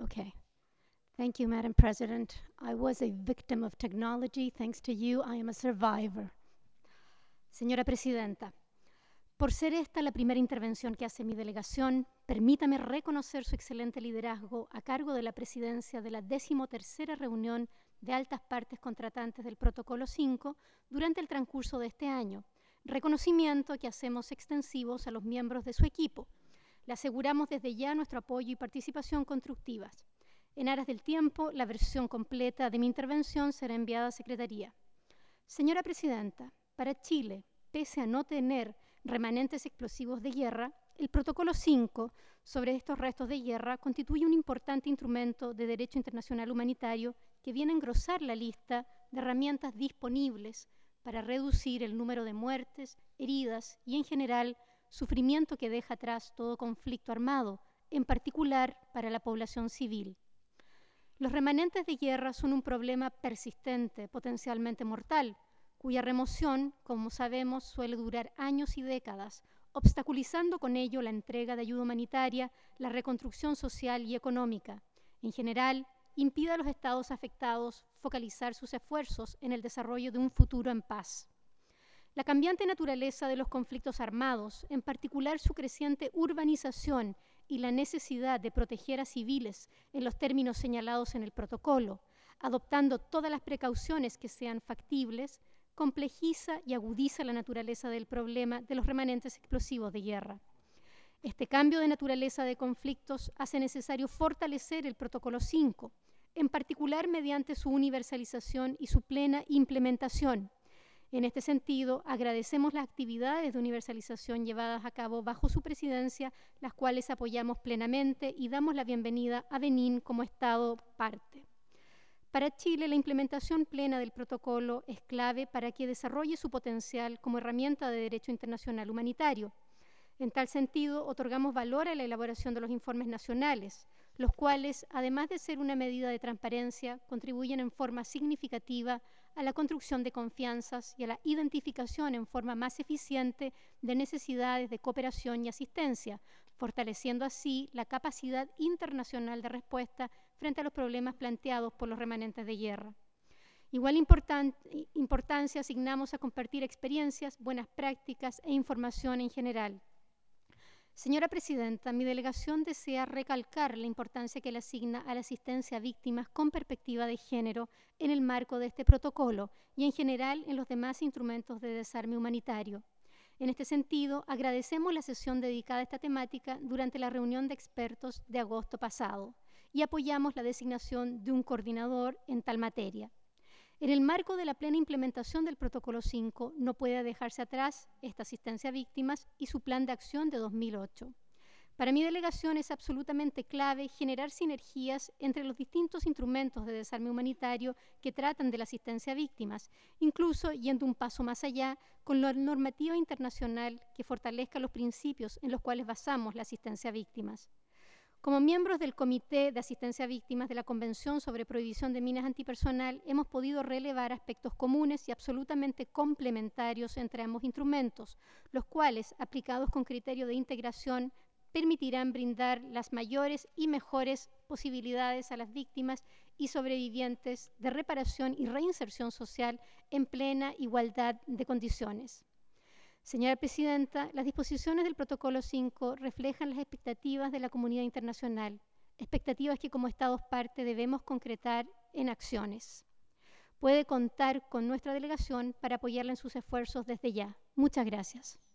Okay. Thank you, Madam President. I was a victim of technology. Thanks to you, I am a survivor. Señora Presidenta, por ser esta la primera intervención que hace mi delegación, permítame reconocer su excelente liderazgo a cargo de la presidencia de la 13ª reunión de altas partes contratantes del Protocolo 5 durante el transcurso de este año, reconocimiento que hacemos extensivos a los miembros de su equipo. Le aseguramos desde ya nuestro apoyo y participación constructivas. En aras del tiempo, la versión completa de mi intervención será enviada a Secretaría. Señora Presidenta, para Chile, pese a no tener remanentes explosivos de guerra, el Protocolo 5 sobre estos restos de guerra constituye un importante instrumento de derecho internacional humanitario que viene a engrosar la lista de herramientas disponibles para reducir el número de muertes, heridas y, en general, sufrimiento que deja atrás todo conflicto armado, en particular para la población civil. Los remanentes de guerra son un problema persistente, potencialmente mortal, cuya remoción, como sabemos, suele durar años y décadas, obstaculizando con ello la entrega de ayuda humanitaria, la reconstrucción social y económica. En general, impide a los estados afectados focalizar sus esfuerzos en el desarrollo de un futuro en paz. La cambiante naturaleza de los conflictos armados, en particular su creciente urbanización y la necesidad de proteger a civiles en los términos señalados en el protocolo, adoptando todas las precauciones que sean factibles, complejiza y agudiza la naturaleza del problema de los remanentes explosivos de guerra. Este cambio de naturaleza de conflictos hace necesario fortalecer el Protocolo 5, en particular mediante su universalización y su plena implementación. En este sentido, agradecemos las actividades de universalización llevadas a cabo bajo su presidencia, las cuales apoyamos plenamente y damos la bienvenida a Benín como Estado parte. Para Chile, la implementación plena del protocolo es clave para que desarrolle su potencial como herramienta de derecho internacional humanitario. En tal sentido, otorgamos valor a la elaboración de los informes nacionales, los cuales, además de ser una medida de transparencia, contribuyen en forma significativa a la construcción de confianzas y a la identificación en forma más eficiente de necesidades de cooperación y asistencia, fortaleciendo así la capacidad internacional de respuesta frente a los problemas planteados por los remanentes de guerra. Igual importancia asignamos a compartir experiencias, buenas prácticas e información en general. Señora Presidenta, mi delegación desea recalcar la importancia que le asigna a la asistencia a víctimas con perspectiva de género en el marco de este protocolo y en general en los demás instrumentos de desarme humanitario. En este sentido, agradecemos la sesión dedicada a esta temática durante la reunión de expertos de agosto pasado y apoyamos la designación de un coordinador en tal materia. En el marco de la plena implementación del Protocolo 5, no puede dejarse atrás esta asistencia a víctimas y su plan de acción de 2008. Para mi delegación es absolutamente clave generar sinergias entre los distintos instrumentos de desarme humanitario que tratan de la asistencia a víctimas, incluso yendo un paso más allá con la normativa internacional que fortalezca los principios en los cuales basamos la asistencia a víctimas. Como miembros del Comité de Asistencia a Víctimas de la Convención sobre Prohibición de Minas Antipersonal, hemos podido relevar aspectos comunes y absolutamente complementarios entre ambos instrumentos, los cuales, aplicados con criterio de integración, permitirán brindar las mayores y mejores posibilidades a las víctimas y sobrevivientes de reparación y reinserción social en plena igualdad de condiciones. Señora Presidenta, las disposiciones del Protocolo 5 reflejan las expectativas de la comunidad internacional, expectativas que como Estados parte debemos concretar en acciones. Puede contar con nuestra delegación para apoyarla en sus esfuerzos desde ya. Muchas gracias.